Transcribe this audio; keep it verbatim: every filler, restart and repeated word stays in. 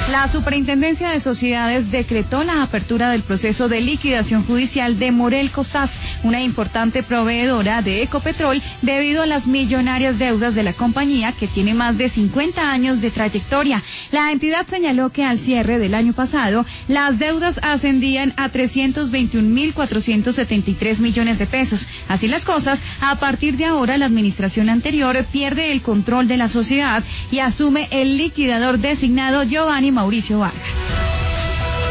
La Superintendencia de Sociedades decretó la apertura del proceso de liquidación judicial de Morelco S A S, una importante proveedora de Ecopetrol, debido a las millonarias deudas de la compañía, que tiene más de cincuenta años de trayectoria. La entidad señaló que al cierre del año pasado, las deudas ascendían a trescientos veintiún mil cuatrocientos setenta y tres millones de pesos. Así las cosas, a partir de ahora la administración anterior pierde el control de la sociedad y asume el liquidador designado Giovanni Mauricio Vargas.